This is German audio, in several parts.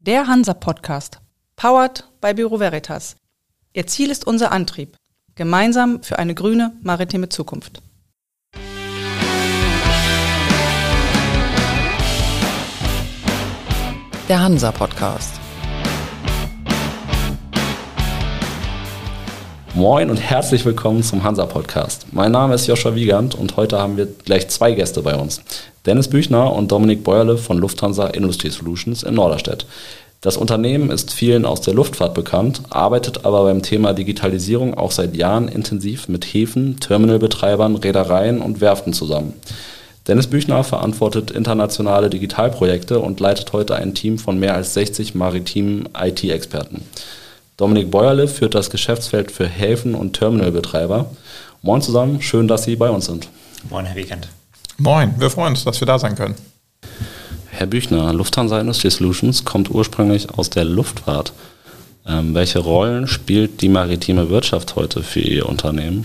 Der Hansa-Podcast, powered by Bureau Veritas. Ihr Ziel ist unser Antrieb, gemeinsam für eine grüne maritime Zukunft. Der Hansa-Podcast. Moin und herzlich willkommen zum Hansa-Podcast. Mein Name ist Joshua Wiegand und heute haben wir gleich zwei Gäste bei uns. Dennis Büchner und Dominik Bäuerle von Lufthansa Industry Solutions in Norderstedt. Das Unternehmen ist vielen aus der Luftfahrt bekannt, arbeitet aber beim Thema Digitalisierung auch seit Jahren intensiv mit Häfen, Terminalbetreibern, Reedereien und Werften zusammen. Dennis Büchner verantwortet internationale Digitalprojekte und leitet heute ein Team von mehr als 60 maritimen IT-Experten. Dominik Bäuerle führt das Geschäftsfeld für Häfen und Terminalbetreiber. Moin zusammen, schön, dass Sie bei uns sind. Moin, Herr Wiegand. Moin, wir freuen uns, dass wir da sein können. Herr Büchner, Lufthansa Industry Solutions kommt ursprünglich aus der Luftfahrt. Welche Rollen spielt die maritime Wirtschaft heute für Ihr Unternehmen?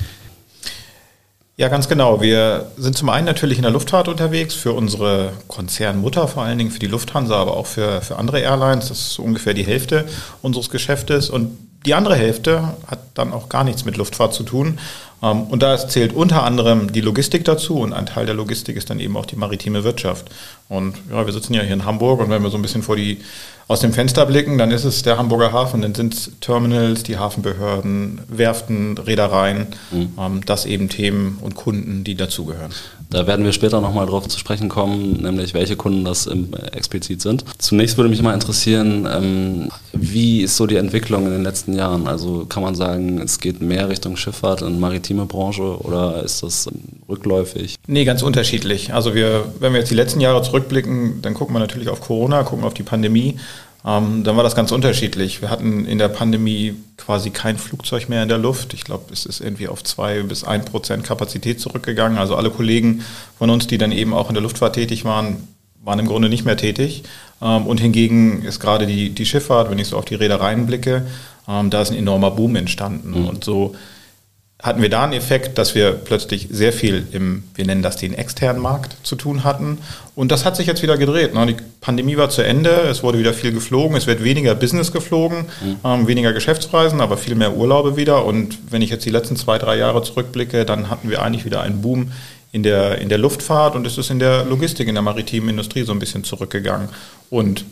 Ja, ganz genau. Wir sind zum einen natürlich in der Luftfahrt unterwegs, für unsere Konzernmutter vor allen Dingen, für die Lufthansa, aber auch für andere Airlines. Das ist so ungefähr die Hälfte unseres Geschäftes. Und die andere Hälfte hat dann auch gar nichts mit Luftfahrt zu tun. Und da zählt unter anderem die Logistik dazu und ein Teil der Logistik ist dann eben auch die maritime Wirtschaft. Und ja, wir sitzen ja hier in Hamburg und wenn wir so ein bisschen aus dem Fenster blicken, dann ist es der Hamburger Hafen, dann sind es Terminals, die Hafenbehörden, Werften, Reedereien, das eben Themen und Kunden, die dazugehören. Da werden wir später nochmal drauf zu sprechen kommen, nämlich welche Kunden das explizit sind. Zunächst würde mich mal interessieren, wie ist so die Entwicklung in den letzten Jahren? Also kann man sagen, es geht mehr Richtung Schifffahrt und maritime Branche oder ist das rückläufig? Nee, ganz unterschiedlich. Also wenn wir jetzt die letzten Jahre zurückblicken, dann gucken wir natürlich auf Corona, gucken auf die Pandemie. Dann war das ganz unterschiedlich. Wir hatten in der Pandemie quasi kein Flugzeug mehr in der Luft. Ich glaube, es ist irgendwie auf 2 bis 1% Kapazität zurückgegangen. Also alle Kollegen von uns, die dann eben auch in der Luftfahrt tätig waren im Grunde nicht mehr tätig. Und hingegen ist gerade die Schifffahrt, wenn ich so auf die Reedereien blicke, da ist ein enormer Boom entstanden. Und so hatten wir da einen Effekt, dass wir plötzlich sehr viel wir nennen das den externen Markt, zu tun hatten. Und das hat sich jetzt wieder gedreht. Die Pandemie war zu Ende, es wurde wieder viel geflogen, es wird weniger Business geflogen, weniger Geschäftsreisen, aber viel mehr Urlaube wieder. Und wenn ich jetzt die letzten 2-3 Jahre zurückblicke, dann hatten wir eigentlich wieder einen Boom in der Luftfahrt und es ist in der Logistik, in der maritimen Industrie so ein bisschen zurückgegangen. Und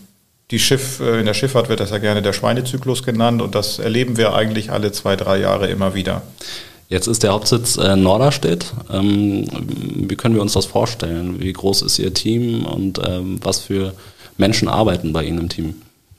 in der Schifffahrt wird das ja gerne der Schweinezyklus genannt und das erleben wir eigentlich alle 2-3 Jahre immer wieder. Jetzt ist der Hauptsitz Norderstedt. Wie können wir uns das vorstellen? Wie groß ist Ihr Team und was für Menschen arbeiten bei Ihnen im Team?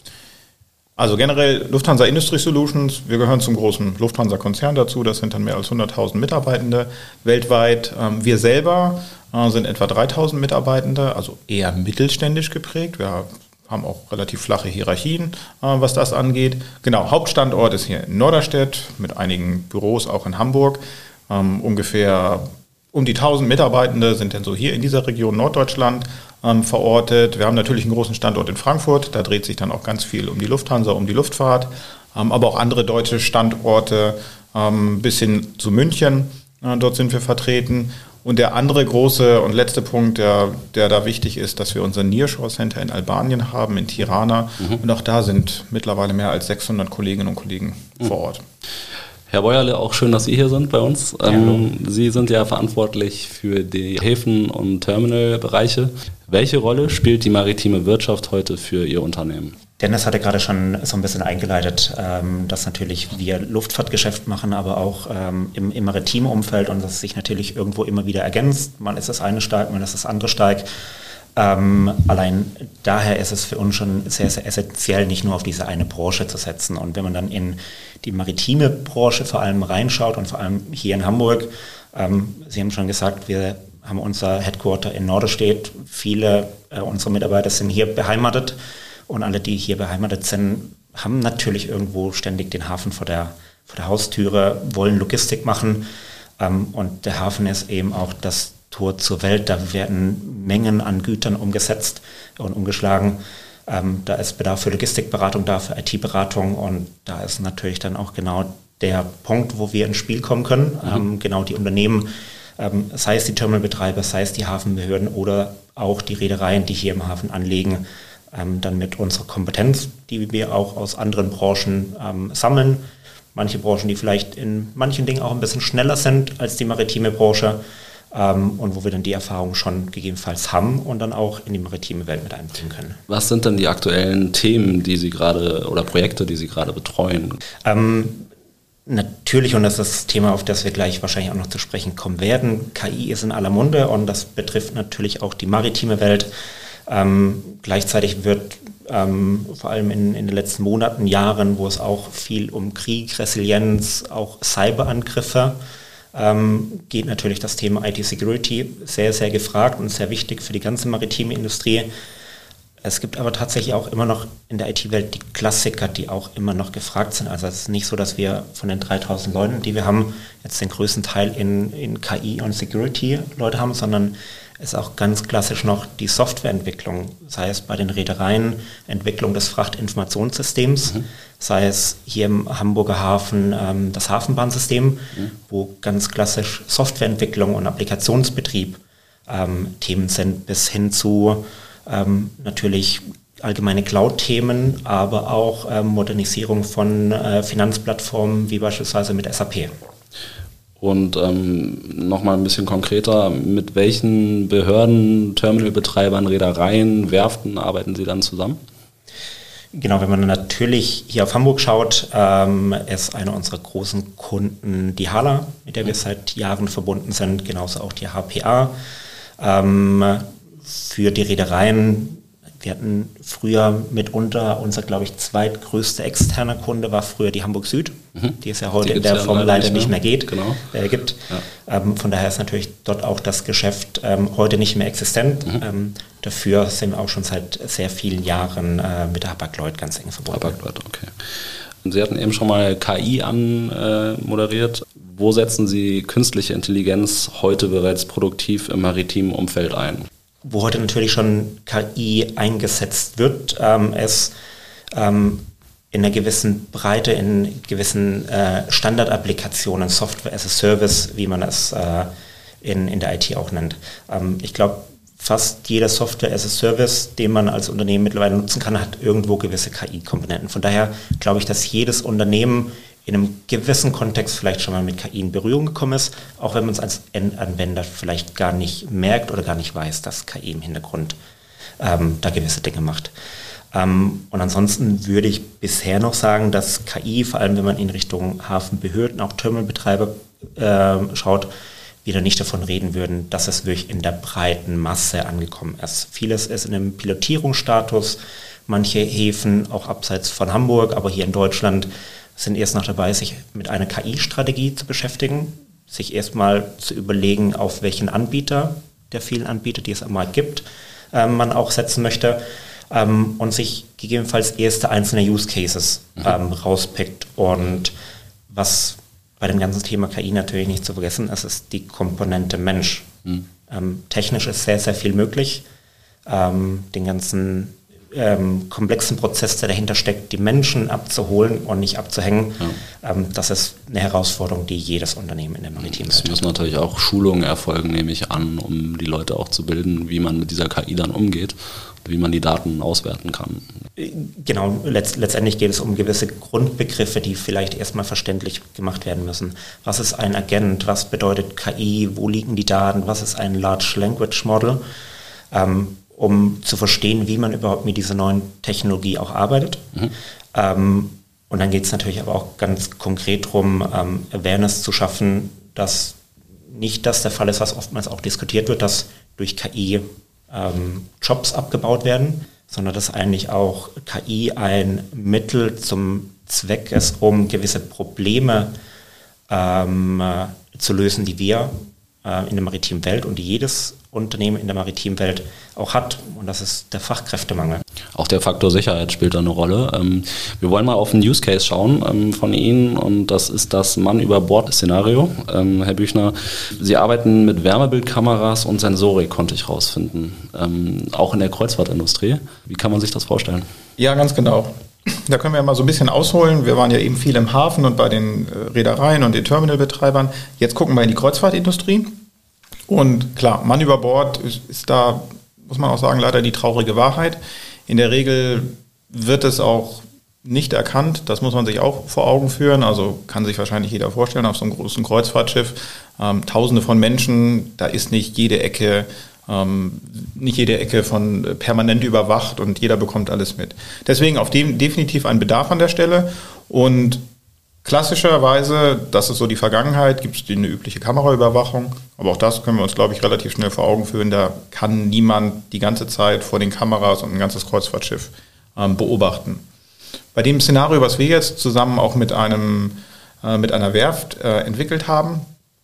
Also generell Lufthansa Industry Solutions, wir gehören zum großen Lufthansa-Konzern dazu, das sind dann mehr als 100.000 Mitarbeitende weltweit. Wir selber sind etwa 3.000 Mitarbeitende, also eher mittelständisch geprägt. Wir haben auch relativ flache Hierarchien, was das angeht. Genau, Hauptstandort ist hier in Norderstedt mit einigen Büros auch in Hamburg. Ungefähr um die 1.000 Mitarbeitende sind dann so hier in dieser Region Norddeutschland verortet. Wir haben natürlich einen großen Standort in Frankfurt, da dreht sich dann auch ganz viel um die Lufthansa, um die Luftfahrt, aber auch andere deutsche Standorte bis hin zu München, dort sind wir vertreten. Und der andere große und letzte Punkt, der da wichtig ist, dass wir unser Nearshore Center in Albanien haben, in Tirana. Und auch da sind mittlerweile mehr als 600 Kolleginnen und Kollegen vor Ort. Herr Bäuerle, auch schön, dass Sie hier sind bei uns. Sie sind ja verantwortlich für die Häfen- und Terminalbereiche. Welche Rolle spielt die maritime Wirtschaft heute für Ihr Unternehmen? Dennis hatte gerade schon so ein bisschen eingeleitet, dass natürlich wir Luftfahrtgeschäft machen, aber auch im maritimen Umfeld und das sich natürlich irgendwo immer wieder ergänzt. Mal ist das eine stark, mal ist das andere stark. Allein daher ist es für uns schon sehr, sehr essentiell, nicht nur auf diese eine Branche zu setzen. Und wenn man dann in die maritime Branche vor allem reinschaut und vor allem hier in Hamburg, Sie haben schon gesagt, wir haben unser Headquarter in Norderstedt. Viele unserer Mitarbeiter sind hier beheimatet und alle, die hier beheimatet sind, haben natürlich irgendwo ständig den Hafen vor der Haustüre, wollen Logistik machen und der Hafen ist eben auch das Tor zur Welt. Da werden Mengen an Gütern umgesetzt und umgeschlagen. Da ist Bedarf für Logistikberatung da, für IT-Beratung und da ist natürlich dann auch genau der Punkt, wo wir ins Spiel kommen können. Genau die Unternehmen, sei es die Terminalbetreiber, sei es die Hafenbehörden oder auch die Reedereien, die hier im Hafen anlegen, dann mit unserer Kompetenz, die wir auch aus anderen Branchen sammeln. Manche Branchen, die vielleicht in manchen Dingen auch ein bisschen schneller sind als die maritime Branche und wo wir dann die Erfahrung schon gegebenenfalls haben und dann auch in die maritime Welt mit einbringen können. Was sind denn die aktuellen Themen, die Sie gerade oder Projekte, die Sie gerade betreuen? Natürlich, und das ist das Thema, auf das wir gleich wahrscheinlich auch noch zu sprechen kommen werden, KI ist in aller Munde und das betrifft natürlich auch die maritime Welt. Gleichzeitig wird vor allem in den letzten Monaten, Jahren, wo es auch viel um Krieg, Resilienz, auch Cyberangriffe geht, natürlich das Thema IT-Security sehr, sehr gefragt und sehr wichtig für die ganze maritime Industrie. Es gibt aber tatsächlich auch immer noch in der IT-Welt die Klassiker, die auch immer noch gefragt sind. Also es ist nicht so, dass wir von den 3000 Leuten, die wir haben, jetzt den größten Teil in KI und Security Leute haben, sondern es ist auch ganz klassisch noch die Softwareentwicklung, sei es bei den Reedereien, Entwicklung des Frachtinformationssystems, sei es hier im Hamburger Hafen das Hafenbahnsystem, wo ganz klassisch Softwareentwicklung und Applikationsbetrieb Themen sind, bis hin zu natürlich allgemeine Cloud-Themen, aber auch Modernisierung von Finanzplattformen wie beispielsweise mit SAP. Und nochmal ein bisschen konkreter, mit welchen Behörden, Terminalbetreibern, Reedereien, Werften arbeiten Sie dann zusammen? Genau, wenn man natürlich hier auf Hamburg schaut, ist einer unserer großen Kunden die HHLA, mit der wir seit Jahren verbunden sind, genauso auch die HPA. Für die Reedereien, wir hatten früher mitunter unser, glaube ich, zweitgrößter externer Kunde war früher die Hamburg Süd, die es ja heute in der Form leider nicht mehr gibt. Ja. Von daher ist natürlich dort auch das Geschäft heute nicht mehr existent. Dafür sind wir auch schon seit sehr vielen Jahren mit der Hapag-Lloyd ganz eng verbunden. Hapag-Lloyd, okay. Und Sie hatten eben schon mal KI anmoderiert. Wo setzen Sie künstliche Intelligenz heute bereits produktiv im maritimen Umfeld ein? Wo heute natürlich schon KI eingesetzt wird, es in einer gewissen Breite, in gewissen Standardapplikationen, Software as a Service, wie man es in der IT auch nennt. Ich glaube, fast jeder Software as a Service, den man als Unternehmen mittlerweile nutzen kann, hat irgendwo gewisse KI-Komponenten. Von daher glaube ich, dass jedes Unternehmen in einem gewissen Kontext vielleicht schon mal mit KI in Berührung gekommen ist, auch wenn man es als Endanwender vielleicht gar nicht merkt oder gar nicht weiß, dass KI im Hintergrund da gewisse Dinge macht. Und ansonsten würde ich bisher noch sagen, dass KI, vor allem wenn man in Richtung Hafenbehörden, auch Terminalbetreiber schaut, wieder nicht davon reden würden, dass es wirklich in der breiten Masse angekommen ist. Vieles ist in einem Pilotierungsstatus, manche Häfen, auch abseits von Hamburg, aber hier in Deutschland, sind erst noch dabei, sich mit einer KI-Strategie zu beschäftigen, sich erstmal zu überlegen, auf welchen Anbieter der vielen Anbieter, die es am Markt gibt, man auch setzen möchte und sich gegebenenfalls erste einzelne Use Cases rauspickt. Und was bei dem ganzen Thema KI natürlich nicht zu vergessen ist, ist die Komponente Mensch. Technisch ist sehr, sehr viel möglich. Den ganzen komplexen Prozess, der dahinter steckt, die Menschen abzuholen und nicht abzuhängen, das ist eine Herausforderung, die jedes Unternehmen in der maritimen Welt hat. Es müssen natürlich auch Schulungen erfolgen, nehme ich an, um die Leute auch zu bilden, wie man mit dieser KI dann umgeht, wie man die Daten auswerten kann. Genau, letztendlich geht es um gewisse Grundbegriffe, die vielleicht erstmal verständlich gemacht werden müssen. Was ist ein Agent? Was bedeutet KI? Wo liegen die Daten? Was ist ein Large Language Model? Um zu verstehen, wie man überhaupt mit dieser neuen Technologie auch arbeitet. Und dann geht es natürlich aber auch ganz konkret darum, Awareness zu schaffen, dass nicht das der Fall ist, was oftmals auch diskutiert wird, dass durch KI Jobs abgebaut werden, sondern dass eigentlich auch KI ein Mittel zum Zweck ist, um gewisse Probleme zu lösen, die wir in der maritimen Welt und die jedes Unternehmen in der maritimen Welt auch hat. Und das ist der Fachkräftemangel. Auch der Faktor Sicherheit spielt da eine Rolle. Wir wollen mal auf einen Use Case schauen von Ihnen und das ist das Mann-über-Bord-Szenario. Herr Büchner, Sie arbeiten mit Wärmebildkameras und Sensorik, konnte ich rausfinden. Auch in der Kreuzfahrtindustrie. Wie kann man sich das vorstellen? Ja, ganz genau. Da können wir mal so ein bisschen ausholen. Wir waren ja eben viel im Hafen und bei den Reedereien und den Terminalbetreibern. Jetzt gucken wir in die Kreuzfahrtindustrie. Und klar, Mann über Bord ist da muss man auch sagen, leider die traurige Wahrheit. In der Regel wird es auch nicht erkannt, das muss man sich auch vor Augen führen, also kann sich wahrscheinlich jeder vorstellen, auf so einem großen Kreuzfahrtschiff, Tausende von Menschen, da ist nicht jede Ecke von permanent überwacht und jeder bekommt alles mit. Deswegen auf dem definitiv ein Bedarf an der Stelle und klassischerweise, das ist so die Vergangenheit, gibt es eine übliche Kameraüberwachung, aber auch das können wir uns, glaube ich, relativ schnell vor Augen führen, da kann niemand die ganze Zeit vor den Kameras und ein ganzes Kreuzfahrtschiff beobachten. Bei dem Szenario, was wir jetzt zusammen auch mit einer Werft entwickelt haben,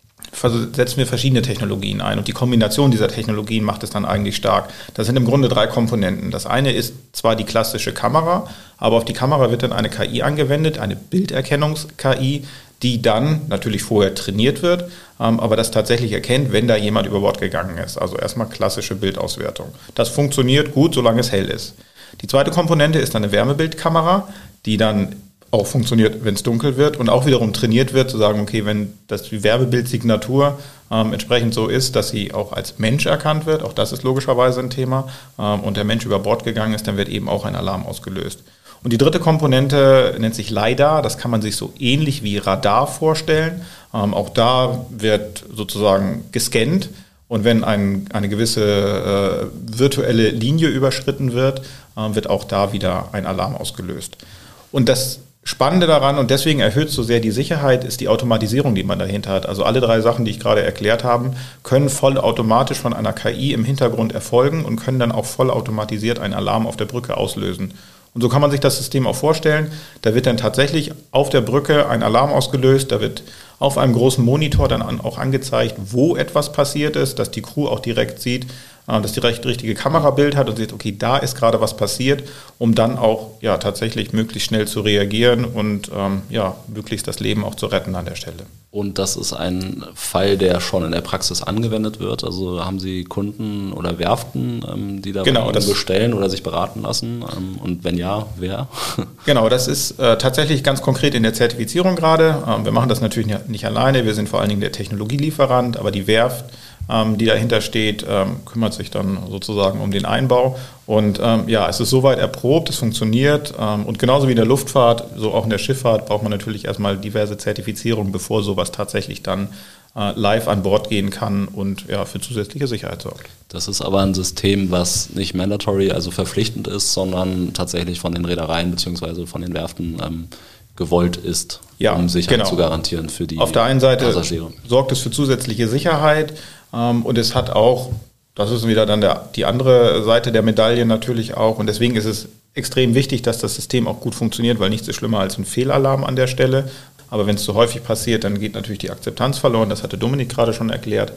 setzen wir verschiedene Technologien ein und die Kombination dieser Technologien macht es dann eigentlich stark. Das sind im Grunde 3 Komponenten. Das eine ist zwar die klassische Kamera, aber auf die Kamera wird dann eine KI angewendet, eine Bilderkennungs-KI, die dann natürlich vorher trainiert wird, aber das tatsächlich erkennt, wenn da jemand über Bord gegangen ist. Also erstmal klassische Bildauswertung. Das funktioniert gut, solange es hell ist. Die zweite Komponente ist eine Wärmebildkamera, die dann auch funktioniert, wenn es dunkel wird und auch wiederum trainiert wird, zu sagen, okay, wenn die Wärmebildsignatur entsprechend so ist, dass sie auch als Mensch erkannt wird, auch das ist logischerweise ein Thema, und der Mensch über Bord gegangen ist, dann wird eben auch ein Alarm ausgelöst. Und die dritte Komponente nennt sich LiDAR, das kann man sich so ähnlich wie Radar vorstellen. Auch da wird sozusagen gescannt. Und wenn eine gewisse virtuelle Linie überschritten wird, wird auch da wieder ein Alarm ausgelöst. Und das Spannende daran, und deswegen erhöht so sehr die Sicherheit, ist die Automatisierung, die man dahinter hat. Also alle 3 Sachen, die ich gerade erklärt habe, können vollautomatisch von einer KI im Hintergrund erfolgen und können dann auch vollautomatisiert einen Alarm auf der Brücke auslösen. Und so kann man sich das System auch vorstellen. Da wird dann tatsächlich auf der Brücke ein Alarm ausgelöst, da wird auf einem großen Monitor dann auch angezeigt, wo etwas passiert ist, dass die Crew auch direkt sieht, dass die richtige Kamerabild hat und sieht, okay, da ist gerade was passiert, um dann auch tatsächlich möglichst schnell zu reagieren und möglichst das Leben auch zu retten an der Stelle. Und das ist ein Fall, der schon in der Praxis angewendet wird? Also haben Sie Kunden oder Werften, die da bestellen oder sich beraten lassen? Und wenn ja, wer? Genau, das ist tatsächlich ganz konkret in der Zertifizierung gerade. Wir machen das natürlich nicht alleine, wir sind vor allen Dingen der Technologielieferant, aber die Werft, die dahinter steht, kümmert sich dann sozusagen um den Einbau. Und es ist soweit erprobt, es funktioniert. Und genauso wie in der Luftfahrt, so auch in der Schifffahrt, braucht man natürlich erstmal diverse Zertifizierungen, bevor sowas tatsächlich dann live an Bord gehen kann und für zusätzliche Sicherheit sorgt. Das ist aber ein System, was nicht mandatory, also verpflichtend ist, sondern tatsächlich von den Reedereien bzw. von den Werften gewollt ist, um Sicherheit zu garantieren für die Passagiere. Auf der einen Seite sorgt es für zusätzliche Sicherheit und es hat auch, das ist wieder dann die andere Seite der Medaille natürlich auch, und deswegen ist es extrem wichtig, dass das System auch gut funktioniert, weil nichts ist schlimmer als ein Fehlalarm an der Stelle. Aber wenn es zu häufig passiert, dann geht natürlich die Akzeptanz verloren, das hatte Dominik gerade schon erklärt.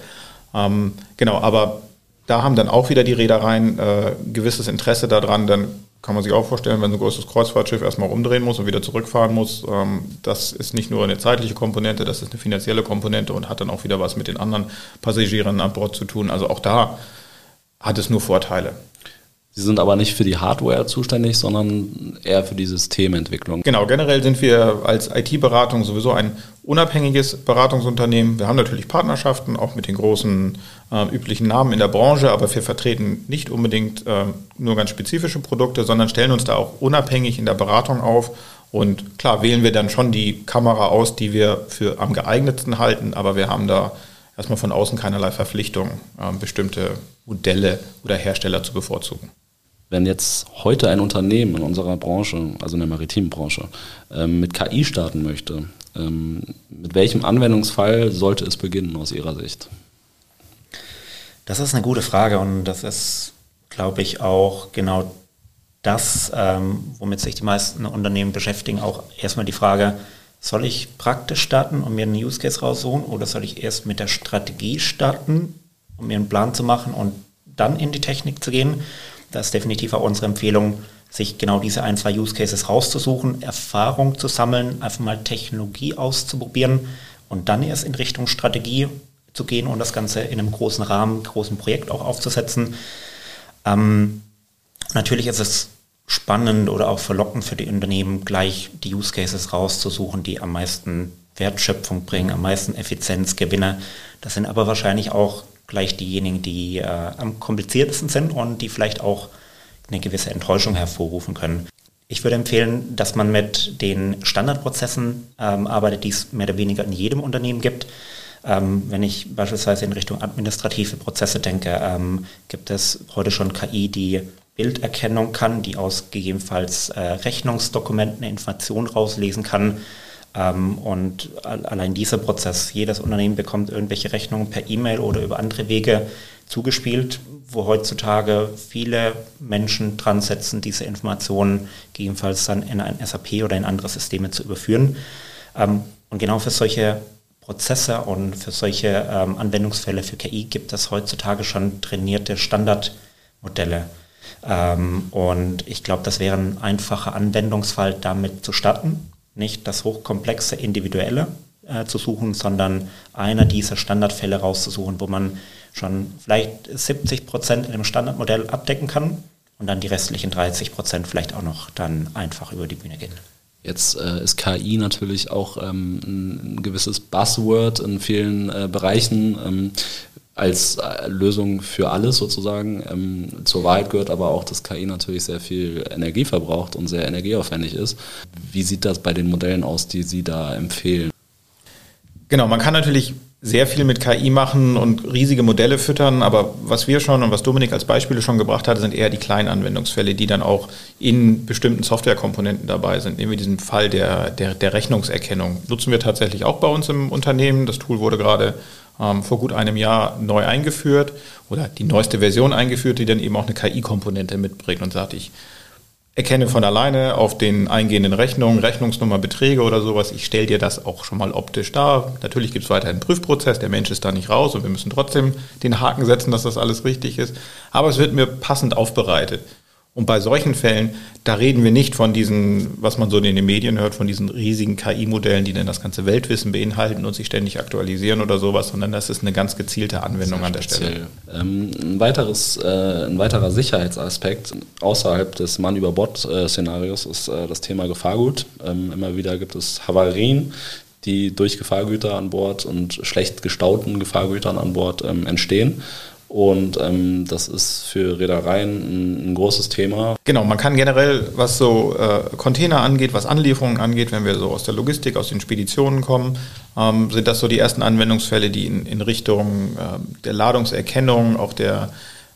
Aber da haben dann auch wieder die Reedereien gewisses Interesse daran, dann kann man sich auch vorstellen, wenn so ein großes Kreuzfahrtschiff erstmal umdrehen muss und wieder zurückfahren muss, das ist nicht nur eine zeitliche Komponente, das ist eine finanzielle Komponente und hat dann auch wieder was mit den anderen Passagieren an Bord zu tun. Also auch da hat es nur Vorteile. Sie sind aber nicht für die Hardware zuständig, sondern eher für die Systementwicklung. Genau, generell sind wir als IT-Beratung sowieso ein unabhängiges Beratungsunternehmen. Wir haben natürlich Partnerschaften, auch mit den großen üblichen Namen in der Branche, aber wir vertreten nicht unbedingt nur ganz spezifische Produkte, sondern stellen uns da auch unabhängig in der Beratung auf. Und klar wählen wir dann schon die Kamera aus, die wir für am geeignetsten halten, aber wir haben da erstmal von außen keinerlei Verpflichtung, bestimmte Modelle oder Hersteller zu bevorzugen. Wenn jetzt heute ein Unternehmen in unserer Branche, also in der maritimen Branche, mit KI starten möchte, mit welchem Anwendungsfall sollte es beginnen aus Ihrer Sicht? Das ist eine gute Frage und das ist, glaube ich, auch genau das, womit sich die meisten Unternehmen beschäftigen. Auch erstmal die Frage, soll ich praktisch starten und mir einen Use Case raussuchen oder soll ich erst mit der Strategie starten, um mir einen Plan zu machen und dann in die Technik zu gehen? Das ist definitiv auch unsere Empfehlung, sich genau diese 1-2 Use Cases rauszusuchen, Erfahrung zu sammeln, einfach mal Technologie auszuprobieren und dann erst in Richtung Strategie zu gehen und das Ganze in einem großen Rahmen, großen Projekt auch aufzusetzen. Natürlich ist es spannend oder auch verlockend für die Unternehmen, gleich die Use Cases rauszusuchen, die am meisten Wertschöpfung bringen, am meisten Effizienzgewinne. Das sind aber wahrscheinlich auch vielleicht diejenigen, die am kompliziertesten sind und die vielleicht auch eine gewisse Enttäuschung hervorrufen können. Ich würde empfehlen, dass man mit den Standardprozessen arbeitet, die es mehr oder weniger in jedem Unternehmen gibt. Wenn ich beispielsweise in Richtung administrative Prozesse denke, gibt es heute schon KI, die Bilderkennung kann, die aus gegebenenfalls Rechnungsdokumenten Informationen rauslesen kann. Und allein dieser Prozess, jedes Unternehmen bekommt irgendwelche Rechnungen per E-Mail oder über andere Wege zugespielt, wo heutzutage viele Menschen dran setzen, diese Informationen gegebenenfalls dann in ein SAP oder in andere Systeme zu überführen. Und genau für solche Prozesse und für solche Anwendungsfälle für KI gibt es heutzutage schon trainierte Standardmodelle. Und ich glaube, das wäre ein einfacher Anwendungsfall, damit zu starten. Nicht das hochkomplexe Individuelle zu suchen, sondern einer dieser Standardfälle rauszusuchen, wo man schon vielleicht 70% in dem Standardmodell abdecken kann und dann die restlichen 30% vielleicht auch noch dann einfach über die Bühne gehen. Jetzt ist KI natürlich auch ein gewisses Buzzword in vielen Bereichen als Lösung für alles sozusagen. Zur Wahrheit gehört aber auch, dass KI natürlich sehr viel Energie verbraucht und sehr energieaufwendig ist. Wie sieht das bei den Modellen aus, die Sie da empfehlen? Genau, man kann natürlich sehr viel mit KI machen und riesige Modelle füttern, aber was wir schon und was Dominik als Beispiele schon gebracht hat, sind eher die kleinen Anwendungsfälle, die dann auch in bestimmten Softwarekomponenten dabei sind. Nehmen wir diesen Fall der Rechnungserkennung. Nutzen wir tatsächlich auch bei uns im Unternehmen. Das Tool wurde gerade vor gut einem Jahr neu eingeführt oder die neueste Version eingeführt, die dann eben auch eine KI-Komponente mitbringt und sagt, ich erkenne von alleine auf den eingehenden Rechnungen, Rechnungsnummer, Beträge oder sowas, ich stelle dir das auch schon mal optisch dar. Natürlich gibt es weiterhin einen Prüfprozess, der Mensch ist da nicht raus und wir müssen trotzdem den Haken setzen, dass das alles richtig ist. Aber es wird mir passend aufbereitet. Und bei solchen Fällen, da reden wir nicht von diesen, was man so in den Medien hört, von diesen riesigen KI-Modellen, die dann das ganze Weltwissen beinhalten und sich ständig aktualisieren oder sowas, sondern das ist eine ganz gezielte Anwendung an der Stelle. Ein weiterer Sicherheitsaspekt außerhalb des Mann-über-Bord-Szenarios ist das Thema Gefahrgut. Immer wieder gibt es Havarien, die durch Gefahrgüter an Bord und schlecht gestauten Gefahrgütern an Bord entstehen. Und das ist für Reedereien ein großes Thema. Genau, man kann generell, was so Container angeht, was Anlieferungen angeht, wenn wir so aus der Logistik, aus den Speditionen kommen, sind das so die ersten Anwendungsfälle, die in Richtung der Ladungserkennung, auch der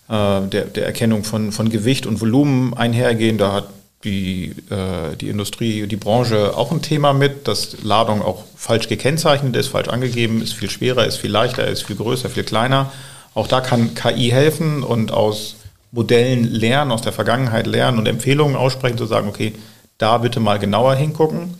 Erkennung von Gewicht und Volumen einhergehen. Da hat die Industrie, die Branche auch ein Thema mit, dass Ladung auch falsch gekennzeichnet ist, falsch angegeben ist, viel schwerer ist, viel leichter ist, viel größer, viel kleiner. Auch da kann KI helfen und aus Modellen lernen, aus der Vergangenheit lernen und Empfehlungen aussprechen, zu sagen, okay, da bitte mal genauer hingucken.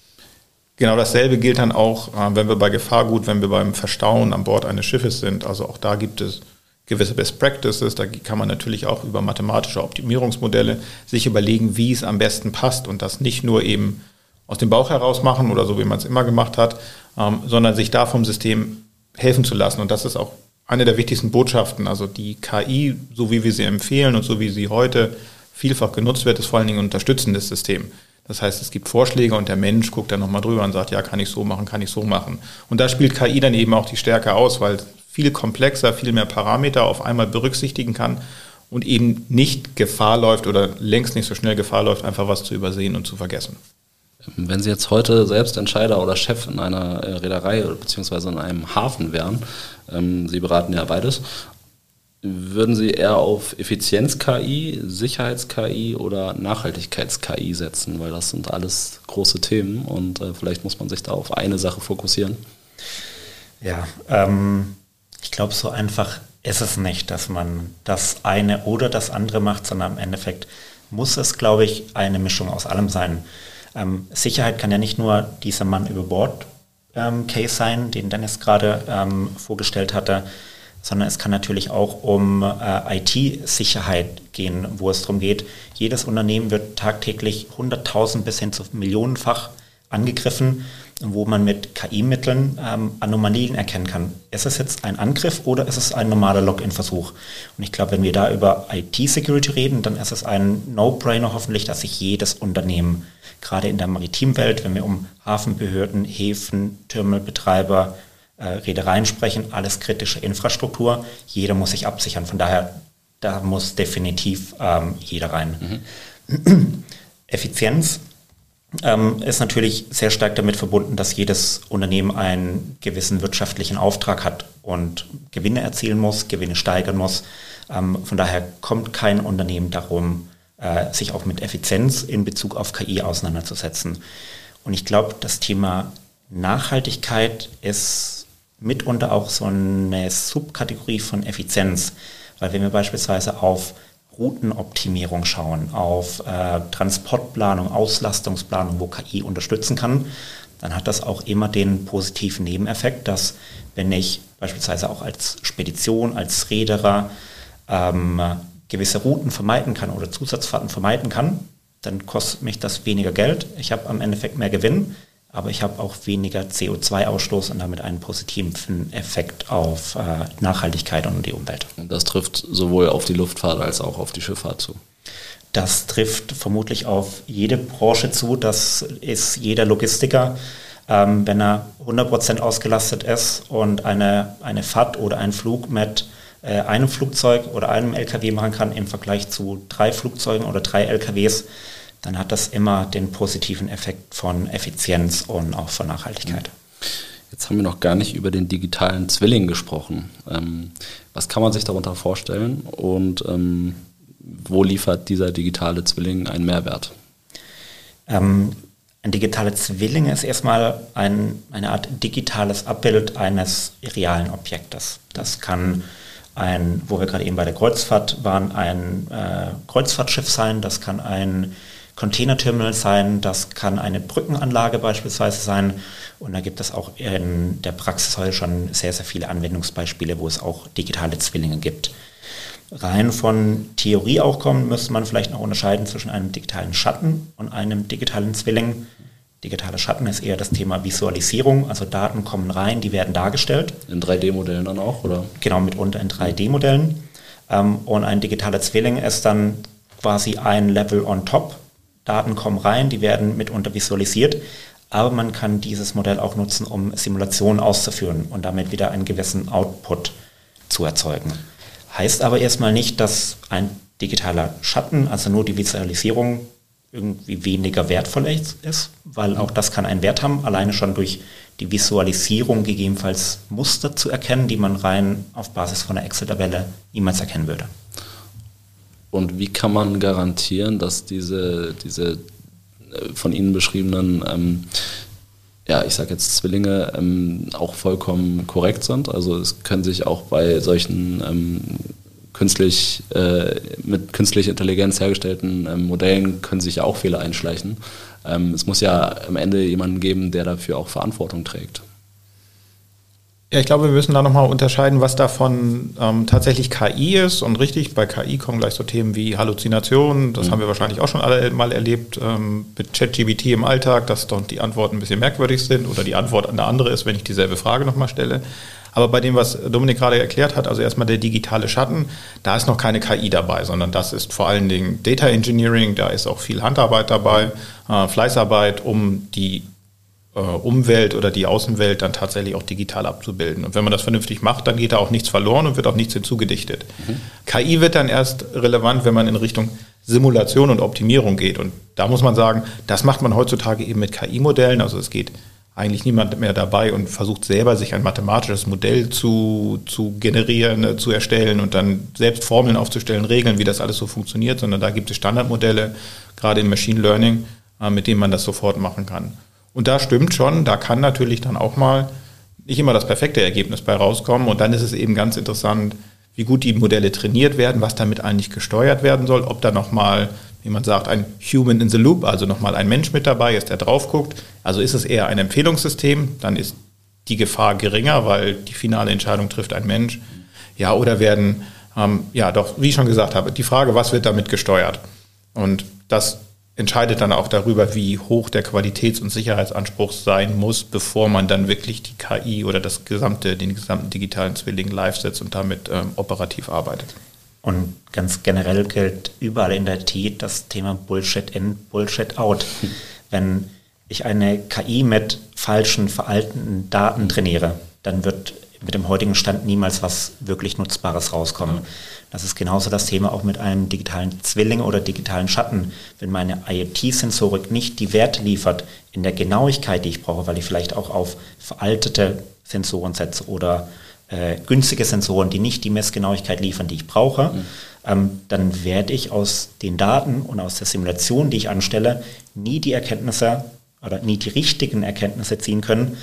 Genau dasselbe gilt dann auch, wenn wir bei Gefahrgut, wenn wir beim Verstauen an Bord eines Schiffes sind. Also auch da gibt es gewisse Best Practices, da kann man natürlich auch über mathematische Optimierungsmodelle sich überlegen, wie es am besten passt und das nicht nur eben aus dem Bauch heraus machen oder so, wie man es immer gemacht hat, sondern sich da vom System helfen zu lassen. Und das ist auch eine der wichtigsten Botschaften, also die KI, so wie wir sie empfehlen und so wie sie heute vielfach genutzt wird, ist vor allen Dingen ein unterstützendes System. Das heißt, es gibt Vorschläge und der Mensch guckt dann nochmal drüber und sagt, ja, kann ich so machen, kann ich so machen. Und da spielt KI dann eben auch die Stärke aus, weil es viel komplexer, viel mehr Parameter auf einmal berücksichtigen kann und eben nicht Gefahr läuft oder längst nicht so schnell Gefahr läuft, einfach was zu übersehen und zu vergessen. Wenn Sie jetzt heute selbst Entscheider oder Chef in einer Reederei bzw. in einem Hafen wären, Sie beraten ja beides, würden Sie eher auf Effizienz-KI, Sicherheits-KI oder Nachhaltigkeits-KI setzen? Weil das sind alles große Themen und vielleicht muss man sich da auf eine Sache fokussieren. Ja, ich glaube, so einfach ist es nicht, dass man das eine oder das andere macht, sondern im Endeffekt muss es, glaube ich, eine Mischung aus allem sein. Sicherheit kann ja nicht nur dieser Mann über Bord Case sein, den Dennis gerade vorgestellt hatte, sondern es kann natürlich auch um IT-Sicherheit gehen, wo es darum geht, jedes Unternehmen wird tagtäglich 100.000 bis hin zu millionenfach angegriffen, wo man mit KI-Mitteln Anomalien erkennen kann. Ist es jetzt ein Angriff oder ist es ein normaler Login-Versuch? Und ich glaube, wenn wir da über IT-Security reden, dann ist es ein No-Brainer hoffentlich, dass sich jedes Unternehmen, gerade in der maritimen Welt, wenn wir um Hafenbehörden, Häfen, Terminalbetreiber, Reedereien sprechen, alles kritische Infrastruktur. Jeder muss sich absichern. Von daher, da muss definitiv jeder rein. Effizienz ist natürlich sehr stark damit verbunden, dass jedes Unternehmen einen gewissen wirtschaftlichen Auftrag hat und Gewinne erzielen muss, Gewinne steigern muss. Von daher kommt kein Unternehmen darum, sich auch mit Effizienz in Bezug auf KI auseinanderzusetzen. Und ich glaube, das Thema Nachhaltigkeit ist mitunter auch so eine Subkategorie von Effizienz, weil wenn wir beispielsweise auf Routenoptimierung schauen, auf Transportplanung, Auslastungsplanung, wo KI unterstützen kann, dann hat das auch immer den positiven Nebeneffekt, dass wenn ich beispielsweise auch als Spedition, als Reederer gewisse Routen vermeiden kann oder Zusatzfahrten vermeiden kann, dann kostet mich das weniger Geld. Ich habe am Endeffekt mehr Gewinn, aber ich habe auch weniger CO2-Ausstoß und damit einen positiven Effekt auf Nachhaltigkeit und die Umwelt. Und das trifft sowohl auf die Luftfahrt als auch auf die Schifffahrt zu. Das trifft vermutlich auf jede Branche zu. Das ist jeder Logistiker, wenn er 100% ausgelastet ist und eine Fahrt oder einen Flug mit einem Flugzeug oder einem LKW machen kann im Vergleich zu 3 Flugzeugen oder 3 LKWs, dann hat das immer den positiven Effekt von Effizienz und auch von Nachhaltigkeit. Jetzt haben wir noch gar nicht über den digitalen Zwilling gesprochen. Was kann man sich darunter vorstellen und wo liefert dieser digitale Zwilling einen Mehrwert? Ein digitaler Zwilling ist erstmal eine Art digitales Abbild eines realen Objektes. Das kann wo wir gerade eben bei der Kreuzfahrt waren, ein Kreuzfahrtschiff sein, das kann ein Containerterminal sein, das kann eine Brückenanlage beispielsweise sein und da gibt es auch in der Praxis heute schon sehr, sehr viele Anwendungsbeispiele, wo es auch digitale Zwillinge gibt. Rein von Theorie auch kommen, müsste man vielleicht noch unterscheiden zwischen einem digitalen Schatten und einem digitalen Zwilling. Digitaler Schatten ist eher das Thema Visualisierung, also Daten kommen rein, die werden dargestellt. In 3D-Modellen dann auch, oder? Genau, mitunter in 3D-Modellen. Und ein digitaler Zwilling ist dann quasi ein Level on top. Daten kommen rein, die werden mitunter visualisiert, aber man kann dieses Modell auch nutzen, um Simulationen auszuführen und damit wieder einen gewissen Output zu erzeugen. Heißt aber erstmal nicht, dass ein digitaler Schatten, also nur die Visualisierung, irgendwie weniger wertvoll ist, weil auch das kann einen Wert haben, alleine schon durch die Visualisierung gegebenenfalls Muster zu erkennen, die man rein auf Basis von einer Excel-Tabelle niemals erkennen würde. Und wie kann man garantieren, dass diese von Ihnen beschriebenen, ich sage jetzt Zwillinge, auch vollkommen korrekt sind? Also es können sich auch bei solchen mit künstlicher Intelligenz hergestellten Modellen können sich ja auch Fehler einschleichen. Es muss ja am Ende jemanden geben, der dafür auch Verantwortung trägt. Ja, ich glaube, wir müssen da nochmal unterscheiden, was davon tatsächlich KI ist. Und richtig, bei KI kommen gleich so Themen wie Halluzinationen. Das haben wir wahrscheinlich auch schon alle mal erlebt mit ChatGPT im Alltag, dass dort die Antworten ein bisschen merkwürdig sind oder die Antwort eine andere ist, wenn ich dieselbe Frage nochmal stelle. Aber bei dem, was Dominik gerade erklärt hat, also erstmal der digitale Schatten, da ist noch keine KI dabei, sondern das ist vor allen Dingen Data Engineering, da ist auch viel Handarbeit dabei, Fleißarbeit, um die Umwelt oder die Außenwelt dann tatsächlich auch digital abzubilden. Und wenn man das vernünftig macht, dann geht da auch nichts verloren und wird auch nichts hinzugedichtet. KI wird dann erst relevant, wenn man in Richtung Simulation und Optimierung geht. Und da muss man sagen, das macht man heutzutage eben mit KI-Modellen. Also es geht eigentlich niemand mehr dabei und versucht selber, sich ein mathematisches Modell zu generieren, zu erstellen und dann selbst Formeln aufzustellen, Regeln, wie das alles so funktioniert, sondern da gibt es Standardmodelle, gerade im Machine Learning, mit denen man das sofort machen kann. Und da stimmt schon, da kann natürlich dann auch mal nicht immer das perfekte Ergebnis bei rauskommen und dann ist es eben ganz interessant, wie gut die Modelle trainiert werden, was damit eigentlich gesteuert werden soll, ob da nochmal, wie man sagt, ein Human in the Loop, also nochmal ein Mensch mit dabei ist, der drauf guckt. Also ist es eher ein Empfehlungssystem, dann ist die Gefahr geringer, weil die finale Entscheidung trifft ein Mensch. Ja, oder werden, doch, wie ich schon gesagt habe, die Frage, was wird damit gesteuert? Und das entscheidet dann auch darüber, wie hoch der Qualitäts- und Sicherheitsanspruch sein muss, bevor man dann wirklich die KI oder den gesamten digitalen Zwilling live setzt und damit operativ arbeitet. Und ganz generell gilt überall in der IT das Thema Bullshit in, Bullshit out. Wenn ich eine KI mit falschen, veralteten Daten trainiere, dann wird mit dem heutigen Stand niemals was wirklich Nutzbares rauskommen. Das ist genauso das Thema auch mit einem digitalen Zwilling oder digitalen Schatten. Wenn meine IoT-Sensorik nicht die Werte liefert in der Genauigkeit, die ich brauche, weil ich vielleicht auch auf veraltete Sensoren setze oder günstige Sensoren, die nicht die Messgenauigkeit liefern, die ich brauche, dann werde ich aus den Daten und aus der Simulation, die ich anstelle, nie die Erkenntnisse oder nie die richtigen Erkenntnisse ziehen können,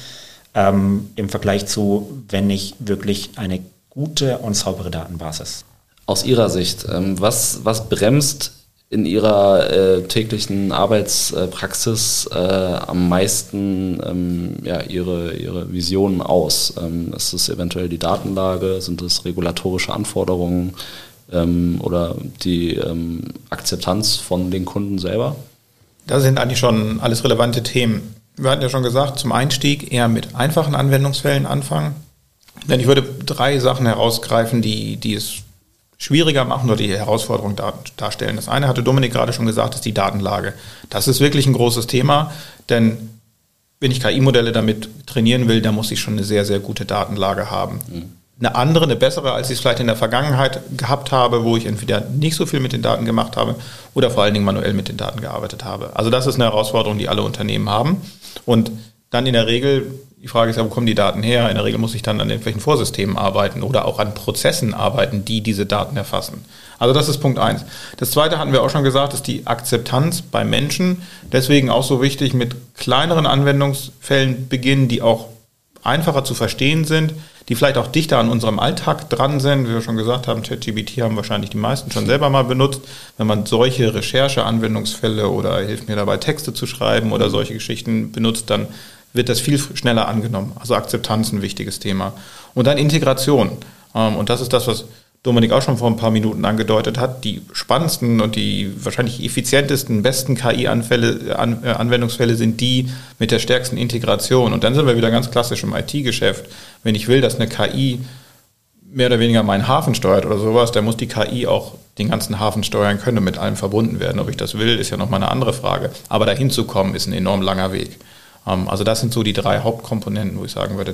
im Vergleich zu, wenn ich wirklich eine gute und saubere Datenbasis. Aus Ihrer Sicht, was bremst in Ihrer täglichen Arbeitspraxis am meisten Ihre Visionen aus? Ist es eventuell die Datenlage? Sind es regulatorische Anforderungen oder die Akzeptanz von den Kunden selber? Das sind eigentlich schon alles relevante Themen. Wir hatten ja schon gesagt, zum Einstieg eher mit einfachen Anwendungsfällen anfangen. Denn ich würde 3 Sachen herausgreifen, die es schwieriger machen oder die Herausforderung darstellen. Das eine hatte Dominik gerade schon gesagt, ist die Datenlage. Das ist wirklich ein großes Thema, denn wenn ich KI-Modelle damit trainieren will, dann muss ich schon eine sehr, sehr gute Datenlage haben. Eine bessere, als ich es vielleicht in der Vergangenheit gehabt habe, wo ich entweder nicht so viel mit den Daten gemacht habe oder vor allen Dingen manuell mit den Daten gearbeitet habe. Also das ist eine Herausforderung, die alle Unternehmen haben. Und dann in der Regel, die Frage ist ja, wo kommen die Daten her? In der Regel muss ich dann an irgendwelchen Vorsystemen arbeiten oder auch an Prozessen arbeiten, die diese Daten erfassen. Also das ist Punkt 1. Das zweite hatten wir auch schon gesagt, ist die Akzeptanz bei Menschen. Deswegen auch so wichtig, mit kleineren Anwendungsfällen beginnen, die auch einfacher zu verstehen sind, die vielleicht auch dichter an unserem Alltag dran sind. Wie wir schon gesagt haben, ChatGPT haben wahrscheinlich die meisten schon selber mal benutzt. Wenn man solche Recherche-Anwendungsfälle oder hilft mir dabei, Texte zu schreiben oder solche Geschichten benutzt, dann wird das viel schneller angenommen. Also Akzeptanz ein wichtiges Thema. Und dann Integration. Und das ist das, was Dominik auch schon vor ein paar Minuten angedeutet hat. Die spannendsten und die wahrscheinlich effizientesten, besten KI-Anwendungsfälle sind die mit der stärksten Integration. Und dann sind wir wieder ganz klassisch im IT-Geschäft. Wenn ich will, dass eine KI mehr oder weniger meinen Hafen steuert oder sowas, dann muss die KI auch den ganzen Hafen steuern können und mit allem verbunden werden. Ob ich das will, ist ja nochmal eine andere Frage. Aber dahin zu kommen, ist ein enorm langer Weg. Also das sind so die 3 Hauptkomponenten, wo ich sagen würde,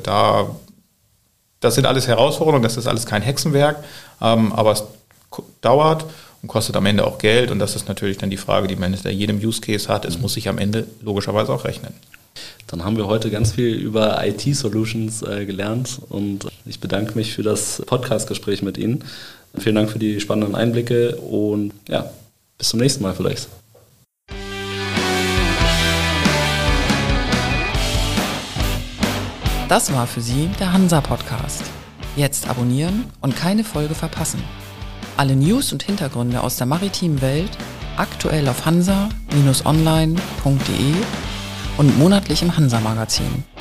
das sind alles Herausforderungen, das ist alles kein Hexenwerk, aber es dauert und kostet am Ende auch Geld und das ist natürlich dann die Frage, die man hinter jedem Use Case hat. Es muss sich am Ende logischerweise auch rechnen. Dann haben wir heute ganz viel über IT-Solutions gelernt und ich bedanke mich für das Podcast-Gespräch mit Ihnen. Vielen Dank für die spannenden Einblicke und ja, bis zum nächsten Mal vielleicht. Das war für Sie der Hansa-Podcast. Jetzt abonnieren und keine Folge verpassen. Alle News und Hintergründe aus der maritimen Welt aktuell auf hansa-online.de und monatlich im Hansa-Magazin.